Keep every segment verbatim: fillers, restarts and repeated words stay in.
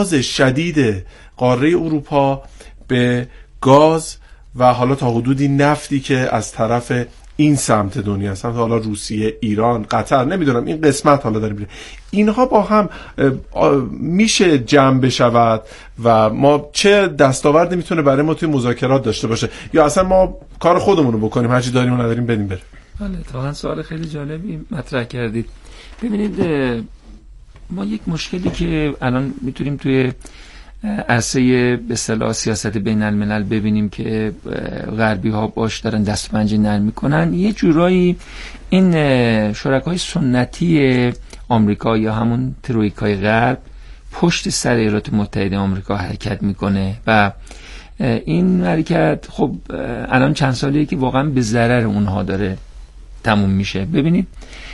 شدید قاره اروپا به گاز و حالا تا حدودی نفتی که از طرف این سمت دنیا هست، سمت حالا روسیه، ایران، قطر، نمیدونم این قسمت حالا داره میره، اینها با هم میشه جمع بشود و ما چه دستاوردی میتونه برای ما توی مذاکرات داشته باشه، یا اصلا ما کار خودمون رو بکنیم، هرچی داریم و نداریم بدیم بره؟ بله، اتفاقا سوال خیلی جالبی مطرح کردید. ببینید ما یک مشکلی که الان میتونیم توی عرصه به اصطلاح سیاست بین الملل ببینیم که غربی ها باش دارن دست و پنجه نرم میکنن، یه جورایی این شرکای سنتی آمریکا یا همون ترویکای غرب پشت سر ایالات متحده آمریکا حرکت میکنه و این حرکت خب الان چند سالیه که واقعا به ضرر اونها داره تموم میشه. ببینید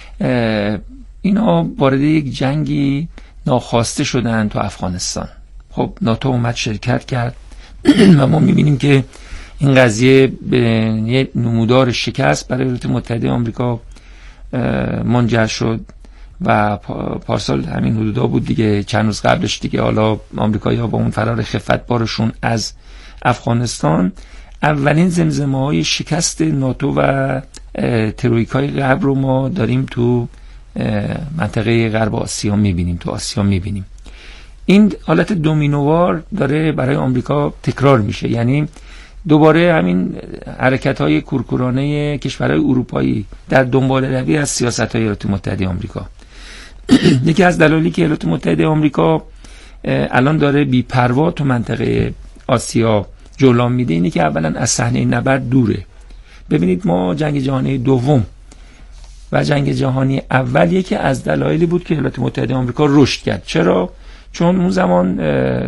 اینا وارد یک جنگی ناخواسته شدن تو افغانستان. خب ناتو اومد شرکت کرد و ما میبینیم که این قضیه به یه نمودار شکست برای ایالات متحده آمریکا منجر شد و پارسال همین حدودا بود دیگه، چند روز قبلش دیگه حالا آمریکایی‌ها با اون فرار خفت بارشون از افغانستان اولین زمزمه‌های شکست ناتو و ترویکای غرب رو ما داریم تو منطقه غرب آسیا میبینیم، تو آسیا میبینیم. این حالت دومینووار داره برای آمریکا تکرار میشه، یعنی دوباره همین حرکت‌های کورکورانه کشورهای اروپایی در دنبال روی از سیاست‌های ایالات متحده آمریکا. یکی از دلایلی که ایالات متحده آمریکا الان داره بی‌پروا تو منطقه آسیا جولان میده اینه که اولا از صحنه نبرد دوره. ببینید ما جنگ جهانی دوم و جنگ جهانی اول یکی از دلایلی بود که ایالات متحده آمریکا رشد کرد. چرا؟ چون اون زمان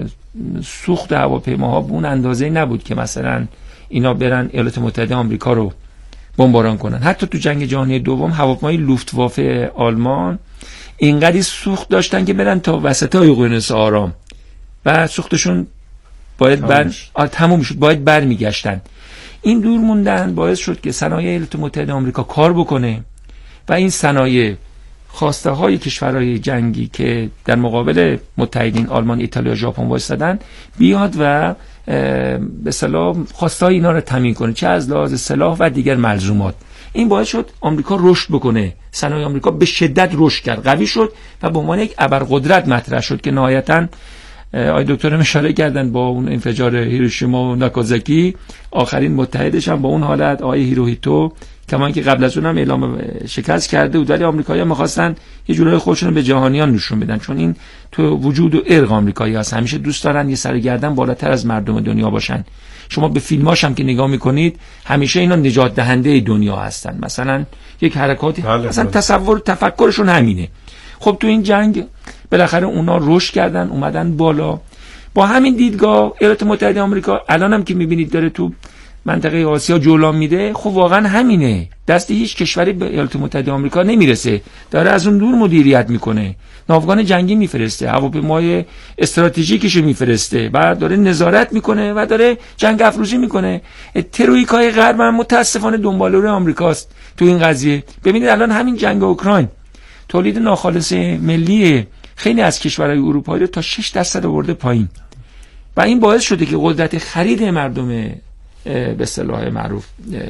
سوخت هواپیماها به اون اندازه نبود که مثلا اینا برن ایالات متحده آمریکا رو بمباران کنن. حتی تو جنگ جهانی دوم هواپیمای لوفتوافه آلمان اینقدر سوخت داشتن که برن تا وسط اقیانوس آرام و سوختشون باید بر تموم شد، باید برمیگشتن. این دور موندن باعث شد که صنایع ایالات متحده آمریکا کار بکنه و این صنایع خواسته های کشورهای جنگی که در مقابل متحدین آلمان، ایتالیا، ژاپن وایسادن بیاد و به اصطلاح خواسته های اینا رو تامین کنه، چه از لحاظ سلاح و دیگر ملزومات. این باعث شد آمریکا رشد بکنه، صنایع آمریکا به شدت رشد کرد، قوی شد و به عنوان یک ابرقدرت مطرح شد که نهایتاً آقای دکتر اشاره کردن با اون انفجار هیروشیما و ناکازاکی آخرین متحدش هم با اون حالت آقای هیروهیتو، کما که قبل از اون هم اعلام شکست کرده بود، ولی آمریکایی‌ها می‌خواستن یه جورای خودشون رو به جهانیان نشون بدن، چون این تو وجود و ارق آمریکایی هست، همیشه دوست دارن یه سر گردن بالاتر از مردم دنیا باشن. شما به فیلماش هم که نگاه میکنید همیشه اینا نجات دهنده دنیا هستن، مثلا یک حرکاتی بله مثلا بله. تصور تفکرشون همینه. خب تو این جنگ بالاخره اونا رشد کردن، اومدن بالا. با همین دیدگاه ایالات متحده آمریکا الان هم که میبینید داره تو منطقه آسیا جولان میده، خب واقعا همینه، دست هیچ کشوری به ایالات متحده آمریکا نمیرسه، داره از اون دور مدیریت میکنه، ناوگان جنگی میفرسته، هواپیمای استراتژیکش میفرسته و داره نظارت میکنه و داره جنگ افروزی میکنه. ترویکای غرب هم متاسفانه دنبال روی آمریکاست تو این قضیه. ببینید الان همین جنگ اوکراین تولید ناخالص ملی خیلی از کشورهای اروپایی رو تا شش درصد آورده پایین و این باعث شده که قدرت خرید مردم به اصطلاح معروف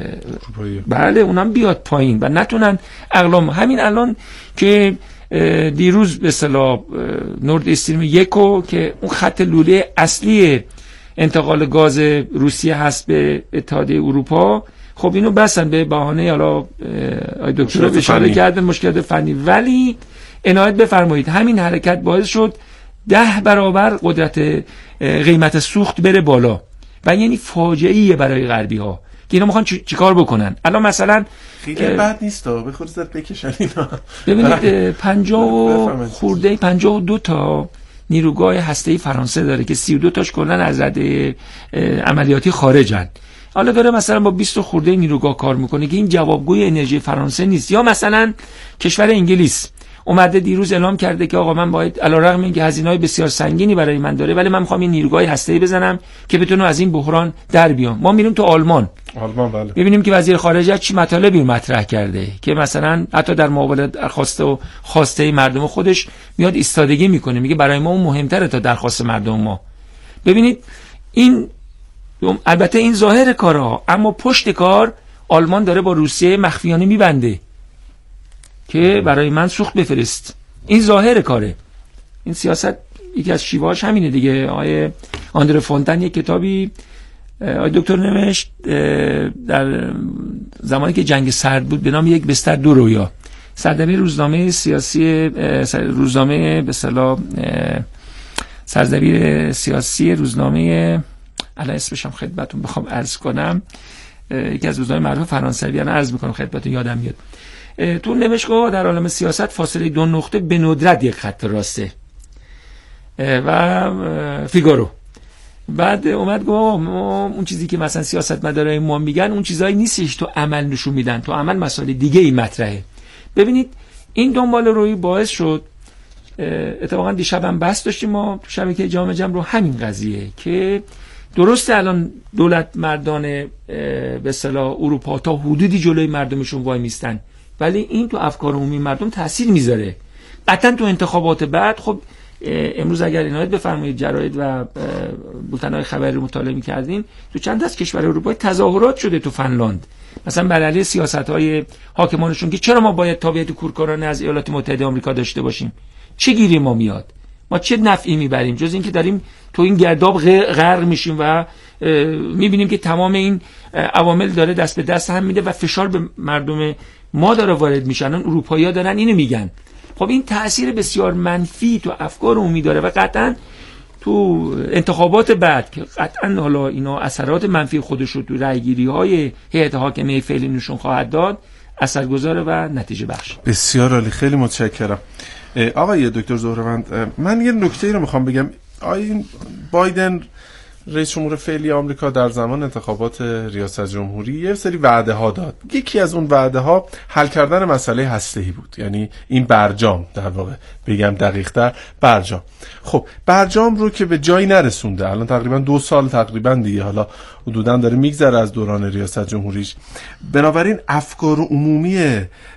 بله اونم بیاد پایین و نتونن اقلام. همین الان که دیروز به اصطلاح نورد استریم یکو که اون خط لوله اصلی انتقال گاز روسیه هست به اتحادیه اروپا، خب اینو بسن به بهانه حالا آقای دکتر رو اشاره کردن مشکلات فنی، ولی عنایت بفرمایید همین حرکت باعث شد ده برابر قدرت قیمت سوخت بره بالا و یعنی فاجعه‌ایه برای غربی ها که اینا میخوان چیکار بکنن. الان مثلا خیلی بد نیست به خود زد بکشن اینا. ببینید پنجاه و خورده پنجاه و دو تا نیروگاه هسته‌ای فرانسه داره که سی و دو تاش کلا از رده عملیاتی خارجن. حالا داره مثلا با بیست خورده نیروگاه کار میکنه که این جوابگوی انرژی فرانسه نیست. یا مثلا کشور انگلیس اومده دیروز اعلام کرده که آقا من باید علیرغم اینکه هزینه‌های بسیار سنگینی برای من داره ولی من می‌خوام این نیروگاه هسته‌ای بزنم که بتونه از این بحران در بیام. ما میریم تو آلمان آلمان بله ببینیم که وزیر خارجه چی مطالبی مطرح کرده که مثلا حتی در مقابل درخواست و خواسته مردم خودش میاد ایستادگی میکنه، میگه برای ما اون مهمتره تا درخواست مردم ما. ببینید این البته این ظاهر کارها، اما پشت کار آلمان داره با روسیه مخفیانه میبنده که برای من سوخت بفرست. این ظاهر کاره. این سیاست یکی از شیوه‌هاش همینه دیگه. آیه آندره فونتن یک کتابی آیه دکتر نوشت در زمانی که جنگ سرد بود به نام یک بستر دو رویا. سردبیر روزنامه سیاسی روزنامه به اصطلاح سردبیر سیاسی روزنامه الان اسمش هم خدمتتون بخوام عرض کنم، یکی از روزنامه معروف فرانسوی الان عرض میکنم خدمتتون یادم میاد. تو نوشت که در عالم سیاست فاصله دو نقطه به ندرت یک خط راسته و فیگارو. بعد اومد گفت اون چیزی که مثلا سیاستمدارای ما میگن اون چیزایی نیستش تو عمل نشون میدن، تو عمل مسائل دیگه ای مطرحه. ببینید این دنبال روی باعث شد اتفاقا دیشب هم بحث داشتیم ما تو شبکه جامعه جمع رو همین قضیه که درسته الان دولت مردان به اصطلاح اروپا تا حدودی جلوی مردمشون وای میستن، ولی این تو افکار عمومی مردم تاثیر میذاره. قطعا تو انتخابات بعد خب امروز اگر عنایت بفرمایید جراید و بولتن‌های خبری رو مطالعه می‌کردین تو چند از کشور اروپایی تظاهرات شده تو فنلاند مثلا بر علیه سیاست‌های حاکمانشون که چرا ما باید تابعیت کورکورانه از ایالات متحده آمریکا داشته باشیم، چه گیری ما میاد، ما چه نفعی میبریم جز اینکه داریم تو این گرداب غرق میشیم و میبینیم که تمام این عوامل داره دست به دست هم میده و فشار به مردم ما داره وارد میشن. اروپایی‌ها دارن اینو میگن. خب این تأثیر بسیار منفی تو افکار عمومی داره و قطعا تو انتخابات بعد که قطعا حالا اینا اثرات منفی خودش رو تو رأیگیری‌های هیئت حاکمه فعلی نشون خواهد داد، اثرگذار و نتیجه بخش. بسیار عالی، خیلی متشکرم. آقای دکتر زهروند، من یه نکته‌ای رو میخوام بگم. آقای بایدن رئیس جمهور فعلی آمریکا در زمان انتخابات ریاست جمهوری یه سری وعده ها داد. یکی از اون وعده ها حل کردن مسئله هسته‌ای بود، یعنی این برجام، در واقع بگم دقیق‌تر برجام. خب برجام رو که به جایی نرسونده، الان تقریبا دو سال تقریبا دیگه حالا حدوداً داره میگذره از دوران ریاست جمهوریش. بنابراین افکار عمومی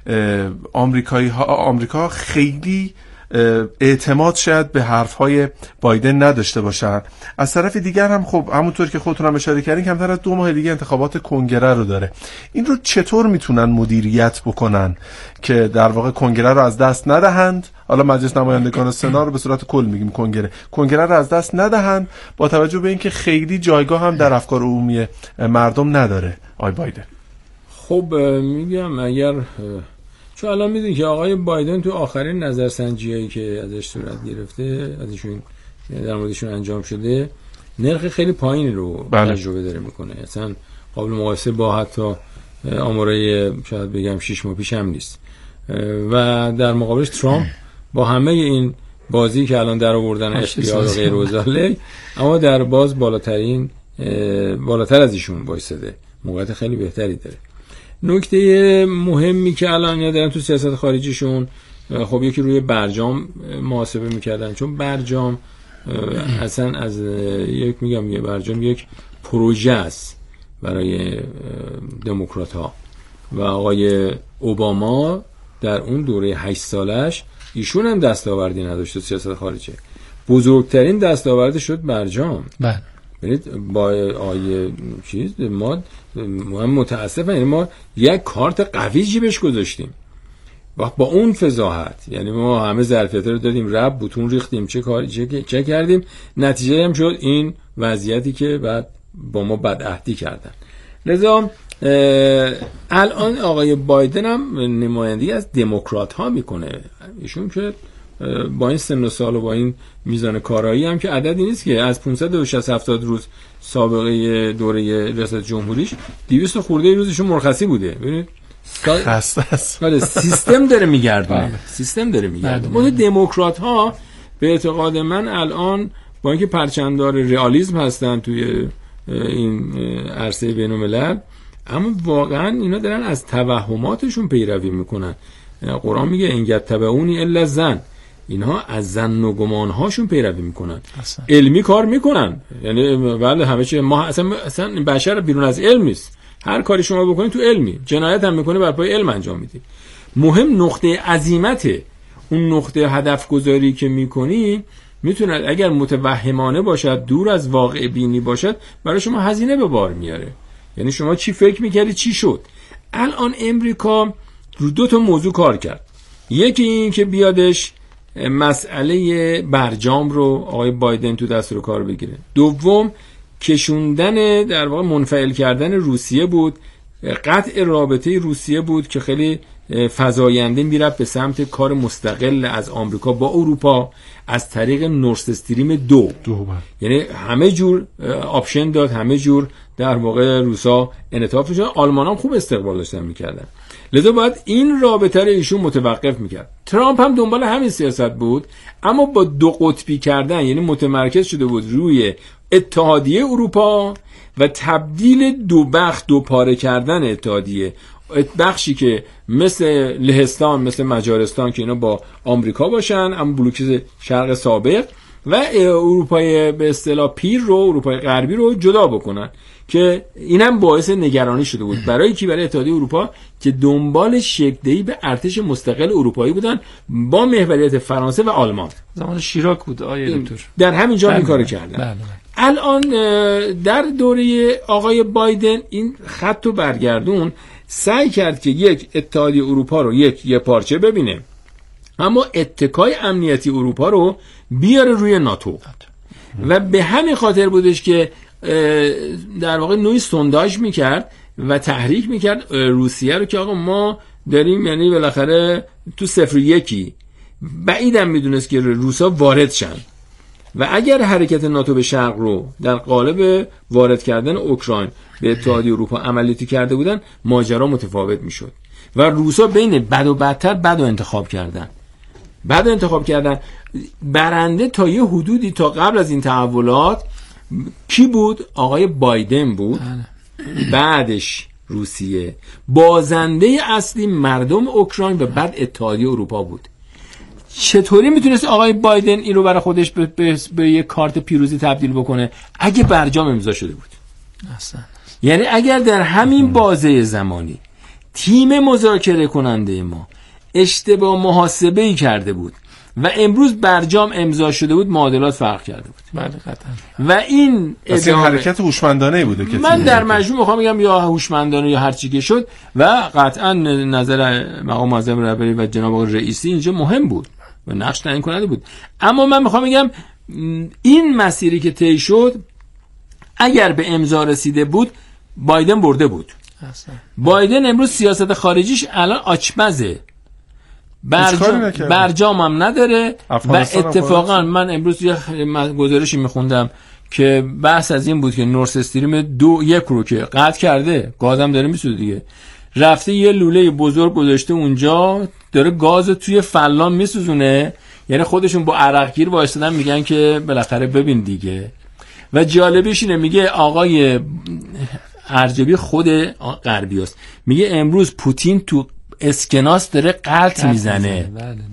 آمریکایی ها آمریکا خیلی اعتماد شاید به حرفهای بایدن نداشته باشن. از طرف دیگر هم خب همونطور که خودتون هم اشاره کردین کمتر از دو ماه دیگه انتخابات کنگره رو داره. این رو چطور میتونن مدیریت بکنن که در واقع کنگره رو از دست ندهند؟ حالا مجلس نمایندگان و سنا رو به صورت کل میگیم، کنگره کنگره رو از دست ندهند با توجه به اینکه خیلی جایگاه هم در افکار عمومی مردم نداره آقای بایدن. خب میگم اگر چون الان میدونی که آقای بایدن تو آخرین نظرسنجیایی که ازش صورت گرفته ازشون در موردشون انجام شده نرخ خیلی پایینی رو بله. تجربه داره میکنه، اصلا قابل مقایسه با حتی آمارای شاید بگم شش ماه پیش هم نیست و در مقابلش ترامپ با همه این بازی که الان در آوردن اختیار و غیر و ذالک اما در باز بالاترین بالاتر از ایشون وایساده، موقعیت خیلی بهتری داره. نکته مهمی که الان اینا دارن تو سیاست خارجیشون خب یکی روی برجام محاسبه میکردن، چون برجام اصلا از یک میگم یه برجام یک پروژه است برای دموکرات ها و آقای اوباما در اون دوره هشت سالش ایشون هم دستاوردی نداشت تو سیاست خارجی، بزرگترین دستاورد شد برجام. بله ببینید با آیه چیز ما ما متاسفم، یعنی ما یک کارت قوی جیبش گذاشتیم و با اون فضاحت، یعنی ما همه ظرفیت‌ها رو دادیم، رب بوتون ریختیم، چه کاری چه, چه کردیم، نتیجه هم شد این وضعیتی که بعد با ما بدعهدی کردن. لذا الان آقای بایدن هم نمایندگی از دموکرات ها میکنه، ایشون که با این سن و سال و با این میزان کارایی هم که عددی نیست که از پانصد و شصت هفتاد روز سابقه دوره ریاست جمهوریش دویست خورده روزشون مرخصی بوده. ببینید خسته است، سیستم داره میگردونه، سیستم داره میگردونه. اون دموکرات ها به اعتقاد من الان با اینکه پرچمدار رئالیسم هستن توی این عرصه بین‌الملل، اما واقعا اینا دارن از توهماتشون پیروی میکنن قرآن میگه این یتبعونی الا زن، اینها از زن و گمان هاشون پیروی میکنن، اصلا. علمی کار میکنن، یعنی بله همه چی، ما اصلا اصلا بشر بیرون از علم نیست، هر کاری شما بکنید تو علمی، جنایت هم میکنه بر پای علم انجام میدی. مهم نقطه عزیمت اون نقطه هدف گذاری که میکنی میتونه اگر متوهمانه باشد، دور از واقع بینی باشد، برای شما هزینه به بار میاره. یعنی شما چی فکر میکردی چی شد. الان امریکا رو دو تا موضوع کار کرد. یکی این که بیادش مسئله برجام رو آقای بایدن تو دست رو کار بگیره. دوم کشوندن در واقع منفعل کردن روسیه بود، قطع رابطه روسیه بود که خیلی فزاینده میرفت به سمت کار مستقل از آمریکا با اروپا از طریق نورد استریم دو. دو یعنی همه جور آپشن داد، همه جور در واقع روسا انعطاف شدن، آلمان هم خوب استقبال داشتن میکردن، لذا باید این رابطه رو ایشون متوقف میکرد. ترامپ هم دنبال همین سیاست بود، اما با دو قطبی کردن، یعنی متمرکز شده بود روی اتحادیه اروپا و تبدیل دو بخش دو پاره کردن اتحادیه، بخشی که مثل لهستان مثل مجارستان که اینا با آمریکا باشن اما بلوک شرق سابق، و اروپای به اصطلاح پیر رو، اروپای غربی رو جدا بکنن، که اینم باعث نگرانی شده بود برای کی؟ برای اتحادیه اروپا که دنبال شکل‌دهی به ارتش مستقل اروپایی بودن با محوریت فرانسه و آلمان. زمان شیراک بود آیه دکتر، در همین جا این کارو کردن. بله بله. الان در دوره آقای بایدن این خط رو برگردون، سعی کرد که یک اتحادیه اروپا رو یک یه پارچه ببینه، اما اتکای امنیتی اروپا رو بیاره روی ناتو. و به همین خاطر بودش که در واقع نوعی سونداژ میکرد و تحریک میکرد روسیه رو که آقا ما داریم، یعنی بالاخره تو صفر یکی بعیدم میدونست که روسا وارد شن و اگر حرکت ناتو به شرق رو در قالب وارد کردن اوکراین به اتحادیه اروپا عملیاتی کرده بودن، ماجرا متفاوت میشد و روسا بین بد و بدتر بد و انتخاب کردن. بعد انتخاب کردن برنده تا یه حدودی تا قبل از این تحولات کی بود؟ آقای بایدن بود. بعدش روسیه. بازنده اصلی مردم اوکراین و بعد اتحادیه اروپا بود. چطوری میتونست آقای بایدن این رو برای خودش به, به, به یه کارت پیروزی تبدیل بکنه؟ اگه برجام امضا شده بود. اصلا. یعنی اگر در همین بازه زمانی تیم مذاکره کننده ما اشتباه محاسبه‌ای کرده بود و امروز برجام امضا شده بود، معادلات فرق کرده بود. بله قطعا. و این اصلا حرکت هوشمندانه بوده که من در مجموع میخوام بگم یا هوشمندانه یا هر چی که شد، و قطعا نظر مقام معظم رهبری و جناب آقای رئیسی اینجا مهم بود و نقش تعیین کننده بود. اما من میخوام بگم این مسیری که طی شد اگر به امضا رسیده بود بایدن برده بود. اصلا. بایدن امروز سیاست خارجیش الان آچمزه، برجام, برجام هم نداره و اتفاقا من امروز یه گزارشی میخوندم که بحث از این بود که نورد استریم دو یک رو که قطع کرده، گازم داره میسوزه دیگه، رفته یه لوله بزرگ گذاشته اونجا داره گاز توی فلان میسوزونه، یعنی خودشون با عرقگیر وایستادن میگن که بالاخره ببین دیگه. و جالبیش اینه میگه آقای ارجبی خود غربی است، میگه امروز پوتین تو اسکناس داره قلط میزنه.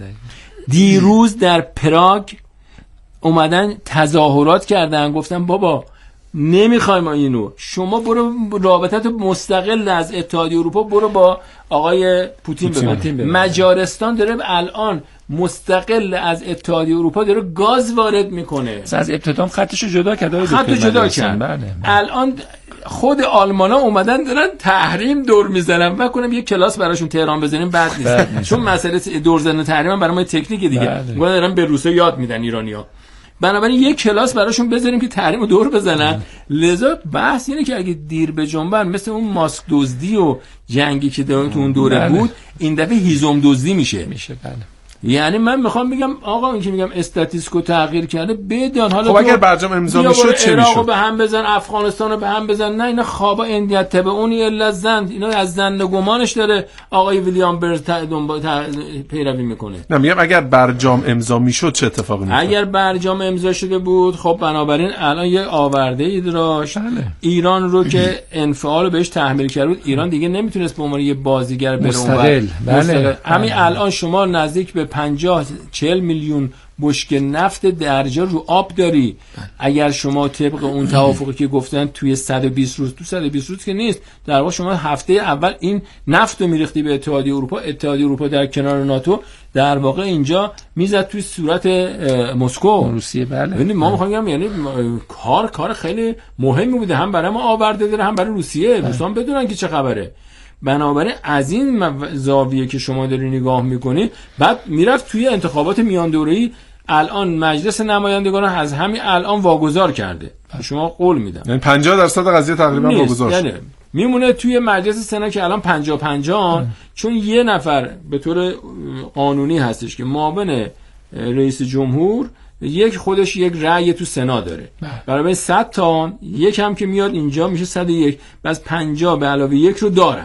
دیروز در پراگ اومدن تظاهرات کردن، گفتن بابا نمیخوایم اینو، شما برو رابطت مستقل از اتحادیه اروپا برو با آقای پوتین ببند. مجارستان داره الان مستقل از اتحادیه اروپا داره گاز وارد میکنه. از ابتدا خطشو جدا کرد. خطو جدا کرد. بله بله. الان خود آلمانا اومدن دارن تحریم دور میزنن و کنم یه کلاس براشون تهران بزنیم بعد نیست. چون مسئله دور زدن تحریم برای ما تکنیک دیگه. میگن دارن به روسا یاد میدن ایرانیا. بنابراین یک کلاس براشون بذاریم که تحریم رو دور بزنن. لذا بحث اینه که اگه دیر به جنبن مثل اون ماسک دزدی و جنگی که تو اون دوره بود، این دفعه هیزم دزدی میشه. میشه بله. یعنی من میخوام بگم آقا این که میگم استاتیسکو تغییر کرده بدان. حالا خب اگر برجام امضا میشد چه میشد؟ عراقو به هم بزن، افغانستانو به هم بزن. نه اینا خوابا اندیت تبع اونی الا زند، اینا از زند گمانش داره آقای ویلیام برز پیروی میکنه. نه میگم اگر برجام امضا میشد چه اتفاقی میفته؟ اگر برجام امضا شده بود خب بنابراین الان یه آورده ای داشت بله. ایران رو که انفعال بهش تحمیل کرد بود، ایران دیگه نمیتونست به عنوان یه بازیگر بره مستقل. بله. همین الان شما نزدیک به پنجاه چهل میلیون بشکه نفت درجا رو آب داری. اگر شما طبق اون توافقی که گفتن توی صد و بیست روز، تو صد و بیست روز که نیست، در واقع شما هفته اول این نفت رو میریختی به اتحادیه اروپا، اتحادیه اروپا در کنار ناتو در واقع اینجا میزد توی صورت مسکو روسیه. بله. یعنی ما میخوام بگم یعنی کار کار خیلی مهمی بوده، هم برای ما آورده داره هم برای روسیه. دوستان بدونن که چه خبره. بنابراین از این زاویه که شما داری نگاه میکنی، بعد میرفت توی انتخابات میان دوره‌ای. الان مجلس نمایندگان از همین الان واگذار کرده، شما قول میدم یعنی پنجاه درصد قضیه تقریبا واگذار شد. یعنی میمونه توی مجلس سنا که الان پنجاه پنجاه، چون یه نفر به طور قانونی هستش که معاون رئیس جمهور یک خودش یک رأی تو سنا داره، برای صد تا یک هم که میاد اینجا میشه صد و یک، بس پنجاه به علاوه یک رو دارن.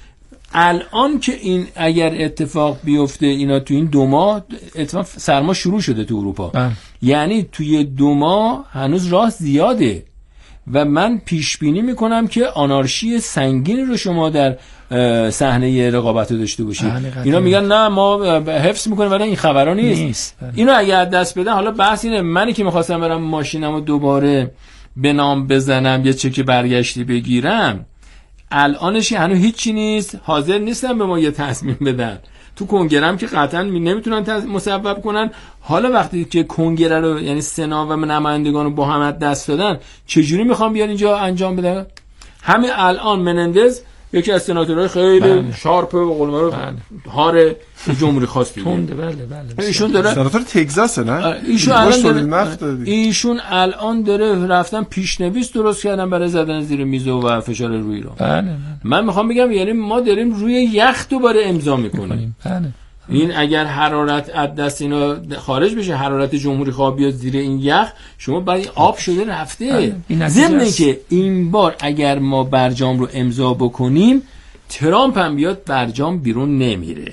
الان که این اگر اتفاق بیفته اینا تو این دو ماه اتفاق سرما شروع شده تو اروپا اه. یعنی توی دو ماه هنوز راه زیاده و من پیش بینی میکنم که آنارشی سنگین رو شما در صحنه رقابت رو داشته باشید. اینا میگن نه ما حفظ میکنیم ولی این خبرها نیست, نیست. اینو اگر دست بدن، حالا بحث اینه منی که میخواستم برم ماشینمو دوباره به نام بزنم یه چک برگشتی بگیرم، الانش هنوز هیچی نیست، حاضر نیستن به ما یه تصمیم بدن. تو کنگره هم که قطعا نمیتونن مصوب کنن. حالا وقتی که کنگره رو یعنی سنا و نمایندگان رو با هم دست دادن، چجوری میخوان بیان اینجا انجام بدن؟ همین الان منندز یکی از سناتورهای خیلی بله. شارپ و قول معروف هار جمهوری خواست تونده. بله بله ایشون داره سناتور تگزاس نه ایشون الان داره ایشون الان داره رفتن پیشنویس درست کردن برای زدن زیر میز و فشار روی ایران. بله. من میخوام بگم یعنی ما داریم روی یخ دوباره امضا میکنیم. بله. این اگر حرارت از دست اینا خارج بشه، حرارت جمهوری خواه بیاد زیر این یخ، شما بعد آب شده رفته. ضمن که این بار اگر ما برجام رو امضا بکنیم، ترامپ هم بیاد برجام بیرون نمیره.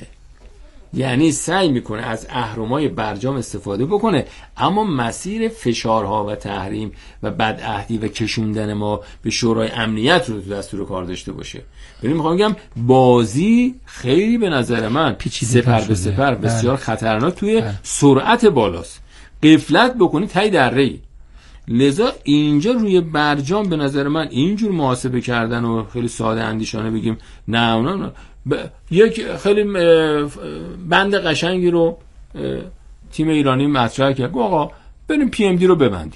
یعنی سعی میکنه از اهرمای برجام استفاده بکنه، اما مسیر فشارها و تحریم و بدعهدی و کشوندن ما به شورای امنیت رو تو دستور کار داشته باشه. ببین میخوام بگم بازی خیلی به نظر من سپر به سپر بسیار خطرناک توی سرعت بالاست. غفلت بکنی تای دره‌ای. لذا اینجا روی برجام به نظر من اینجور محاسبه کردن و خیلی ساده اندیشانه بگیم نه نه نه ب... یک خیلی بند قشنگی رو تیم ایرانی مطرح کرد، آقا بریم پی ام دی رو ببندیم،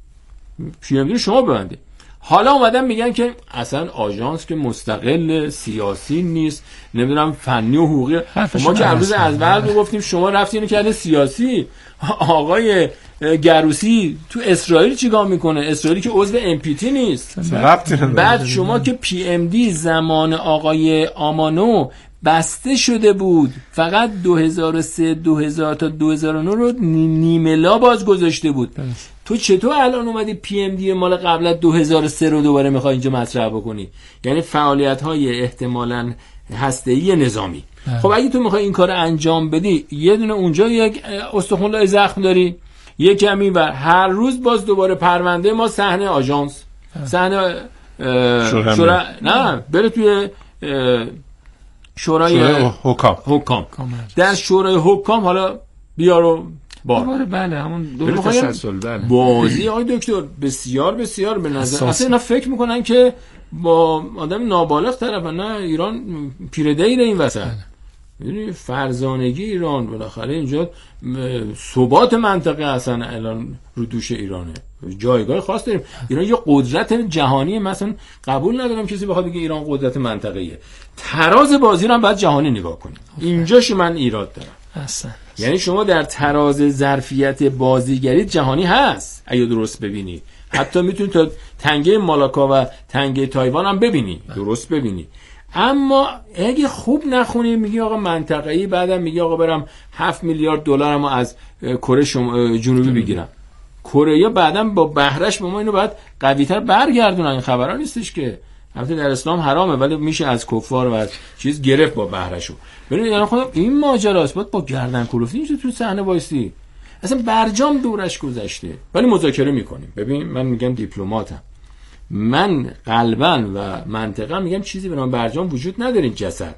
پی ام دی رو شما ببندید. حالا اومدن میگن که اصلا آژانس که مستقل سیاسی نیست، نمیدونم فنی و حقوقی. ما که امروز از بعد گفتیم شما رفتین کردین سیاسی. آقای گروسی تو اسرائیل چیکار میکنه؟ اسرائیلی که عضو ام پی تی نیست. بعد شما که پی ام دی زمان آقای آمانو بسته شده بود، فقط دو هزار و سه دو هزار تا دو هزار و نه رو نیمه لا باز گذاشته بود. تو چطور الان اومدی پی ام دی مال قبل از دو هزار و سه رو دوباره میخوای اینجا مطرح بکنی؟ یعنی فعالیت های احتمالاً هسته‌ای نظامی. خب اگه تو میخوای این کار انجام بدی، یه دونه اونجا یک استخوان لای زخم داری، یک کمی و هر روز باز دوباره پرونده ما صحنه آژانس، صحنه شورا نه بره توی شورای حکام حکام در شورای حکام حالا بیارو بار بله همون دور تسلسل. بله بازی آقای دکتر بسیار بسیار به نظر اصلا اینا فکر میکنن که با آدم نابالغ طرفن. نه، ایران پیرده‌ای این وسط. میدونی فرزانگی ایران بالاخره اینجا ثبات منطقه اصلا الان رو دوش ایرانه، جایگاه خاص داریم. ایران یه قدرت جهانی، مثلا قبول ندارم کسی بخواد بگه ایران قدرت منطقه‌ایه. تراز بازی رو هم باید جهانی نگاه کنیم. اینجاش من ایراد دارم اصلا. یعنی شما در تراز ظرفیت بازیگری جهانی هست اگه درست ببینی، حتی میتونی تا تنگه مالاکا و تنگه تایوان هم ببینی، درست ببینی. اما اگه خوب نخونی میگی آقا منطقه‌ای، بعدم میگی آقا برم هفت میلیارد دلارمو از کره جنوبی بگیرم. کره یا بعدم با بهرهش به ما اینو باید قوی‌تر برگردونن. این خبرا نیستش که البته در اسلام حرامه ولی میشه از کفار و از چیز گرفت با بهرهشو. ببینید الان خودم این ماجراست، باید با گردن کلفتی میشه تو صحنه وایسی. اصلا برجام دورش گذشته ولی مذاکره میکنیم. ببین من میگم دیپلماتم، من قلباً و منطقاً میگم چیزی به نام برجام وجود نداره این جسد،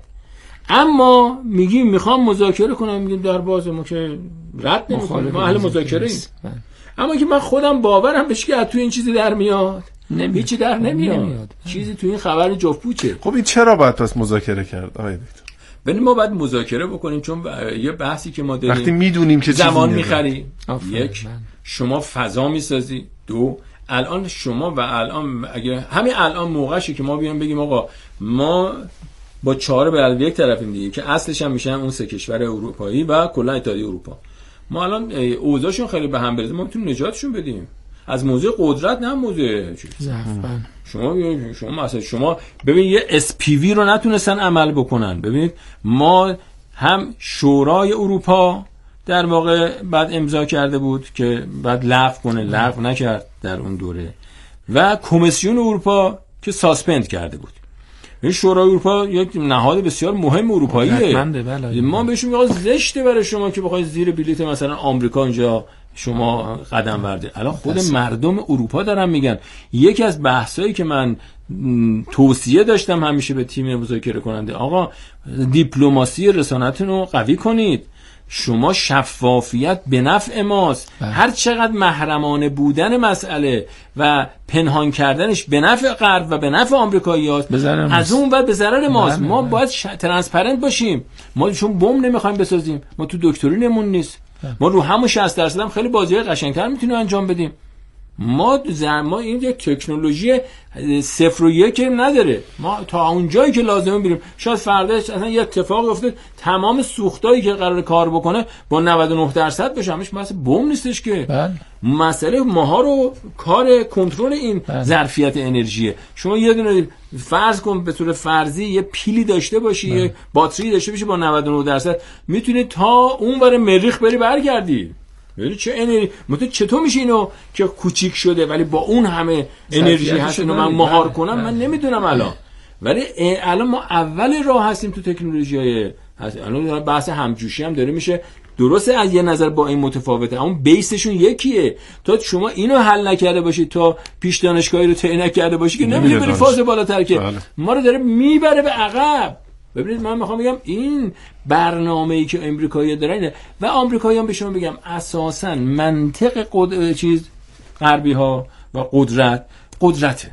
اما میگیم میخوام مذاکره کنم، میگیم در باز ما که رد نمیکنیم، ما اهل مذاکره ایم. اما که من خودم باورم بشه که تو این چیزی در میاد، هیچی در نمیاد. نمیاد. چیزی تو این خبر جفت پوچه. خب این چرا باید پس مذاکره کرد آقای دکتر؟ ببین ما باید مذاکره بکنیم چون یه بحثی که ما داریم وقتی میدونیم که زمان میخری، یک شما فضا میسازی، دو الان شما و الان اگه همین الان موقعشه که ما بیایم بگیم آقا ما با چهار بلد یک طرفیم دیگه که اصلش هم میشن اون سه کشور اروپایی و کلا اتحادیه اروپا. ما الان اوضاعشون خیلی به هم برسه، ما میتونیم نجاتشون بدیم از موضوع قدرت، نه موضوع چیز. شما شما مثلا شما ببین یه اس پی وی رو نتونستن عمل بکنن. ببینید ما هم شورای اروپا در واقع بعد امضا کرده بود که بعد لغو کنه، لغو نکرد در اون دوره، و کمیسیون اروپا که ساسپند کرده بود. این شورای اروپا یک نهاد بسیار مهم اروپاییه. ما بهشون میگیم زشته برای شما که بخواید زیر بلیت مثلا آمریکا اینجا شما قدم ورده. الان خود مردم اروپا دارن میگن. یکی از بحثایی که من توصیه داشتم همیشه به تیم مذاکره کننده، آقا دیپلماسی رسانتون رو قوی کنید، شما شفافیت به نفع ماست. بله. هر چقدر محرمانه بودن مسئله و پنهان کردنش به نفع غرب و به نفع آمریکایی‌هاست، از اون بعد به ضرر ماست. بله. ما بله. باید ش... ترانسپرنت باشیم. ما چون بمب نمیخوایم بسازیم، ما تو دکترینمون نیست. بله. ما رو همون شصت درصد هم خیلی بازی‌های قشنگ‌تر میتونیم انجام بدیم. ما ما این یک تکنولوژی صفر و یک نداره. ما تا اون جایی که لازمه بریم. شاید فرداش اصلا یه اتفاق افتاد تمام سوختایی که قرار کار بکنه با نود و نه درصد بشه. همش مثلا بم نیستش که. بله. مسئله ماها رو کار کنترل این بله. ظرفیت انرژیه. شما یه دونه فرض کن به طور فرضی یه پیلی داشته باشی، بله. یه باتری داشته باشی با نود و نه درصد، میتونه تا اون ور مریخ بری برگردی. ببین چه انرژی متو چطور میشه اینو که کوچیک شده ولی با اون همه انرژی هست اینو من مهار کنم؟ بله. من نمیدونم الان، ولی الان ما اول راه هستیم تو تکنولوژی‌های هست. الان بحث همجوشی هم داره میشه، درسته از یه نظر با این متفاوته اما بیسشون یکیه. تا شما اینو حل نکرده باشید، تا پیش دانشگاهی رو طی نکرده باشی که نمیشه بری فاز بالاتر که بله. ما رو داره میبره به عقب. ببینید من میخوام بگم این برنامه‌ای که امریکایی‌ها دارن و آمریکایی‌ها به شما بگم اساساً منطق قد... چیز غربی‌ها و قدرت قدرته.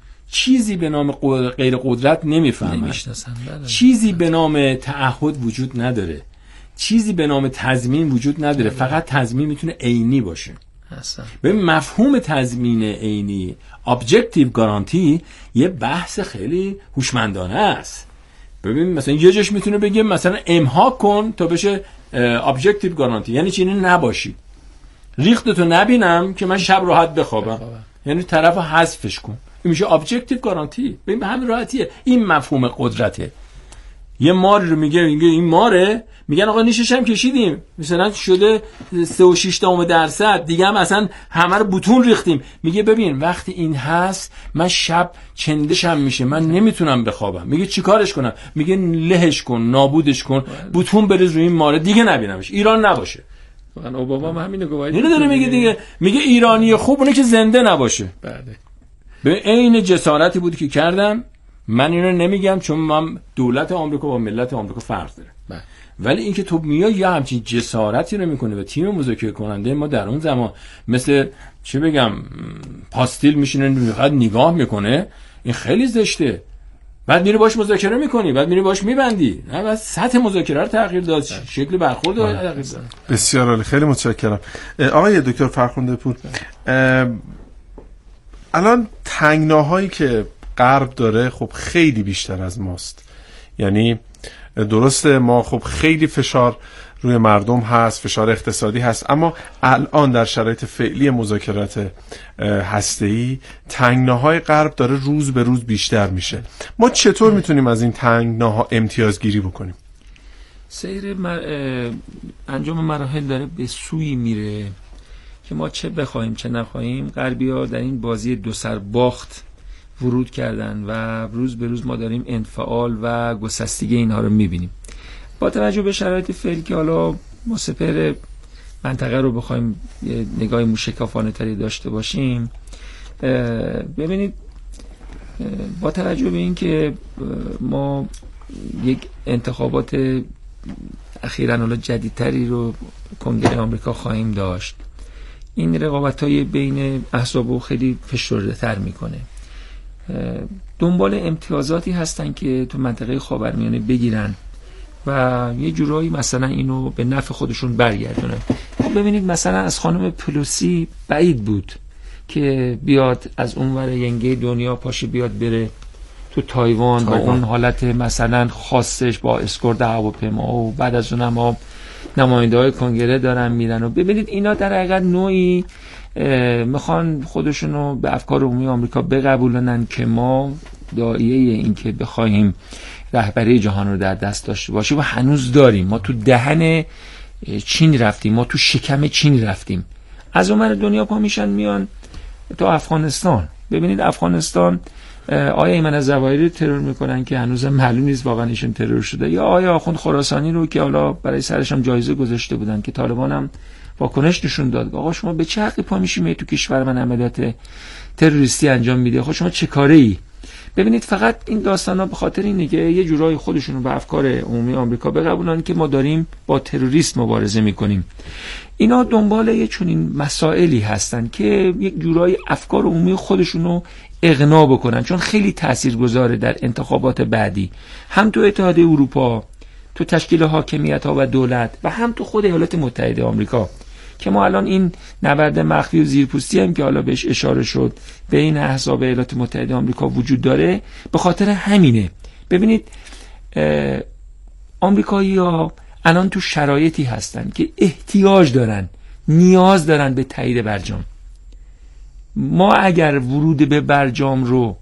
چیزی به نام قدر... غیر قدرت نمیفهمن. چیزی به نام تعهد وجود نداره. چیزی به نام تضمین وجود نداره. فقط تضمین میتونه عینی باشه. ببین مفهوم تضمین عینی objective guarantee یه بحث خیلی هوشمندانه است. ببین مثلا یه جاش میتونه بگه مثلا امها کن تا بشه ابجکتیو گارانتی، یعنی چی؟ نباشی، ریختتو نبینم که من شب راحت بخوابم، یعنی طرفو حذفش کن. این میشه ابجکتیو گارانتی. ببین به همین راحتیه. این مفهوم قدرته. یه مار رو میگه میگه این ماره، میگن آقا نیشش هم کشیدیم مثلا شده سه و شش درصد دیگه هم اصلا همه رو بوتون ریختیم. میگه ببین وقتی این هست من شب چندشم میشه، من نمیتونم بخوابم. میگه چیکارش کنم؟ میگه لهش کن، نابودش کن، بوتون بریز روی این ماره، دیگه نبینمش، ایران نباشه. واقعا اوباما هم همینو گفت. اینو داره میگه دیگه. میگه ایرانی خوب اونه که زنده نباشه. بله. به عین جسارتی بود که کردم. من اینو نمیگم چون من دولت آمریکا با ملت آمریکا فرق داره. بله. ولی اینکه تو میای یا همچین جسارتی رو میکنه و تیم مذاکره کننده ما در اون زمان مثل چی بگم پاستیل میشینه فقط نگاه میکنه، این خیلی زشته. بعد میری باش مذاکره میکنی، بعد میری باش میبندی. نه بعد سطح مذاکره رو تغییر داد، شکل برخورد رو تغییر داد. بسیار عالی، خیلی متشکرم. آقای دکتر فرخنده پور، الان تنگناهایی که غرب داره خب خیلی بیشتر از ماست. یعنی درسته ما خب خیلی فشار روی مردم هست، فشار اقتصادی هست، اما الان در شرایط فعلی مذاکرات هسته‌ای تنگناهای غرب داره روز به روز بیشتر میشه. ما چطور میتونیم از این تنگناها امتیازگیری بکنیم؟ سیر مر... انجام مراحل داره به سوی میره که ما چه بخوایم چه نخواهیم غربی‌ها در این بازی دو سر باخت ورود کردن و روز به روز ما داریم انفعال و گسستگی اینها رو میبینیم. با توجه به شرایط فعلی که حالا ما سپر منطقه رو بخوایم یه نگاه موشکافانه تری داشته باشیم، ببینید با توجه به این که ما یک انتخابات اخیراً حالا جدیدتری رو کنگره آمریکا خواهیم داشت، این رقابت‌های بین احزاب رو خیلی فشرده‌تر میکنه. دنبال امتیازاتی هستن که تو منطقه خاورمیانه بگیرن و یه جورایی مثلا اینو به نفع خودشون برگردونن. ببینید مثلا از خانم پلوسی بعید بود که بیاد از اونور ینگه دنیا پاشه بیاد بره تو تایوان با اون حالت مثلا خاصش با اسکورت هواپیما و بعد از اونم ها نماینده های کنگره دارن میرن و ببینید اینا در حقیقت نوعی میخوان خودشونو به افکار عمومی آمریکا بقبولونن که ما داعیه این که بخوایم رهبری جهان رو در دست داشته باشیم و هنوز داریم. ما تو دهن چین رفتیم، ما تو شکم چین رفتیم. از اونور دنیا پا میشن میان تا افغانستان. ببینید افغانستان آیا ایمن ظواهری ترور میکنن که هنوز معلوم نیست واقعا ایشون ترور شده، یا آیا آخوند خراسانی رو که حالا برای سرش هم جایزه گذاشته بودن که طالبان هم واکنش نشون داد آقا شما به چه حقی پا میشی تو کشور من عملیات تروریستی انجام میده، خود شما چه کاره ای؟ ببینید فقط این داستانا به خاطر اینه که یه جورایی خودشونو به افکار عمومی آمریکا بقبولن که ما داریم با تروریست مبارزه میکنیم. اینا دنبال یه چنین مسائلی هستن که یک جورایی افکار عمومی خودشونو اقناع بکنن، چون خیلی تاثیرگذاره در انتخابات بعدی، هم تو اتحادیه اروپا، تو تشکیل حاکمیت ها و دولت و هم تو خود ایالات متحده آمریکا که ما الان این نبرد مخفی و زیرپوستی هم که حالا بهش اشاره شد بین احزاب ایالات متحده آمریکا وجود داره به خاطر همینه. ببینید آمریکایی‌ها الان تو شرایطی هستن که احتیاج دارن، نیاز دارن به تایید برجام. ما اگر ورود به برجام رو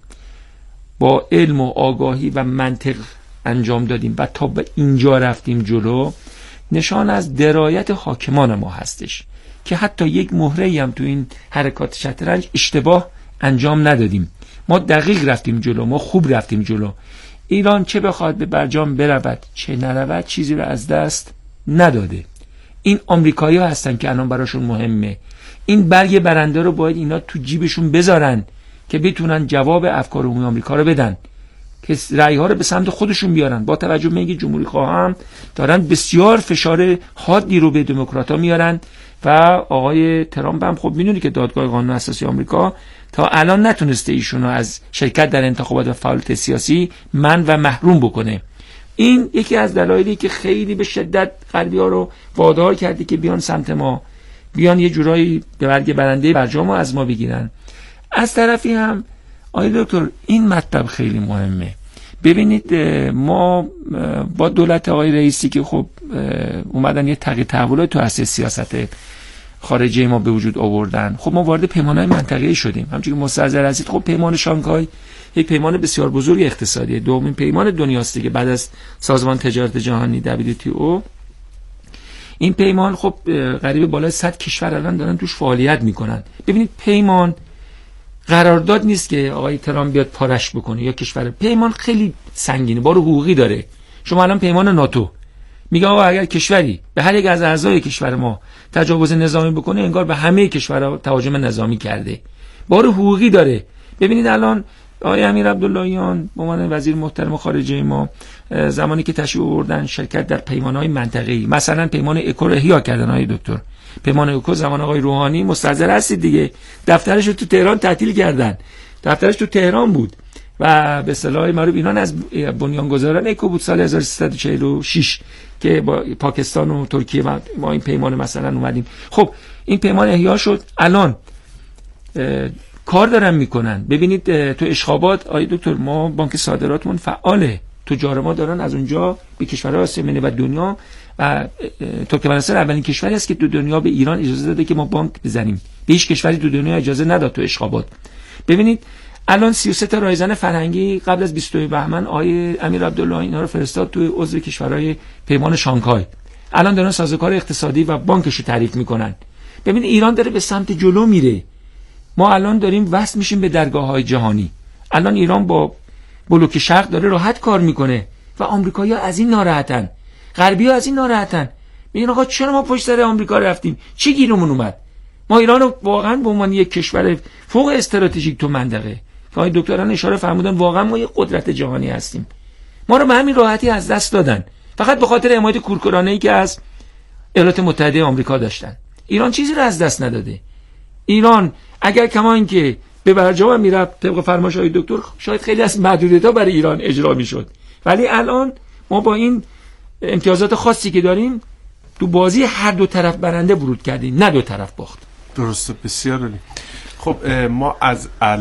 با علم و آگاهی و منطق انجام دادیم و تا به اینجا رفتیم جلو، نشان از درایت حاکمان ما هستش که حتی یک مهره‌ای هم تو این حرکات شطرنج اشتباه انجام ندادیم. ما دقیق رفتیم جلو، ما خوب رفتیم جلو. ایران چه بخواد به برجام برود چه نرود چیزی رو از دست نداده. این آمریکایی‌ها هستن که الان براشون مهمه. این برگ برنده رو باید اینا تو جیبشون بذارن که بتونن جواب افکار عمومی آمریکا رو بدن، که رأی ها رو به سمت خودشون بیارن. با توجه به اینکه جمهوری خواه هم دارن بسیار فشار حادی رو به دموکرات‌ها میارن و آقای ترامپ هم خب میدونی که دادگاه قانون اساسی آمریکا تا الان نتونسته ایشونو از شرکت در انتخابات و فعالیت سیاسی من و محروم بکنه. این یکی از دلایلی که خیلی به شدت غربی‌ها رو وادار کرده که بیان سمت ما، بیان یه جورایی به برگ برنده برجام رو از ما بگیرن. از طرفی هم آقای دکتر این مطلب خیلی مهمه. ببینید ما با دولت آقای رئیسی که خب اومدن یه تغییر تحولات تو اساس سیاست خارجی ما به وجود آوردن، خب ما وارد پیمان‌های منطقه‌ای شدیم. همچنین که مستحضر هستید خب پیمان شانگهای یک پیمان بسیار بزرگ اقتصادی، دومین پیمان دنیاست دیگه بعد از سازمان تجارت جهانی دبلیو تی او. این پیمان خب قریب بالای صد کشور الان دارن توش فعالیت میکنن. ببینید پیمان قرارداد نیست که آقای ترامپ بیاد پارش بکنه یا کشور. پیمان خیلی سنگینه، بار حقوقی داره. شما الان پیمان ناتو میگه آقا اگر کشوری به هر یک از اعضای کشور ما تجاوز نظامی بکنه انگار به همه کشورها تهاجم نظامی کرده، بار حقوقی داره. ببینید الان آقای امیر عبداللهیان به عنوان وزیر محترم خارجه ما زمانی که تشریف آوردن شرکت در پیمان‌های منطقه‌ای، مثلا پیمان اکو رو احیا کردن آقای دکتر. پیمان اکو زمان آقای روحانی مستحضر هستید دیگه، دفترش رو تو تهران تعطیل کردن. دفترش تو تهران بود و به اصطلاح معروف اینا از بنیانگذاران اکو بود سال هزار و سیصد و چهل و شش که با پاکستان و ترکیه ما این پیمان مثلا اومدیم. خب این پیمان احیا شد، الان کار دارن میکنن. ببینید تو اشخابات آقای دکتر ما بانک صادراتمون فعاله، تجار ما دارن از اونجا به کشورهای آسیا و دنیا و ترکمنستان اولین کشوری است که تو دنیا به ایران اجازه داده که ما بانک بزنیم. به هیچ کشوری تو دنیا اجازه نداد تو اشغابات. ببینید الان سی و سه تا رایزن فرهنگی قبل از بیست و دو بهمن آقای امیر عبدالله اینا رو فرستاد تو عضو کشورهای پیمان شانگهای. الان دارن سازوکار اقتصادی و بانکش رو تعریف میکنن. ببین ایران داره به سمت جلو میره. ما الان داریم وصل میشیم به درگاه‌های جهانی. الان ایران با بلوک شرق داره راحت کار میکنه و آمریکایی‌ها از این ناراحتن، غربی‌ها از این ناراحتن. میگن آقا چرا ما پشت سر آمریکا رفتیم؟ چی گیرمون اومد؟ ما ایران رو واقعا به عنوان یک کشور فوق استراتژیک تو منطقه که آقای دکتران اشاره فرمودن واقعا ما یک قدرت جهانی هستیم. ما رو به همین راحتی از دست دادن فقط به خاطر حمایت کورکورانه‌ای که از ایالات متحده آمریکا داشتن. ایران چیزی رو از دست نداده. ایران اگر کما اینکه به برجام میرفت طبق فرمایش های دکتر شاید خیلی از محدودیت‌ها برای ایران اجرا میشد، ولی الان ما با این امتیازات خاصی که داریم تو بازی هر دو طرف برنده ورود کردیم، نه دو طرف باخت. درسته، بسیار عالی. خب ما از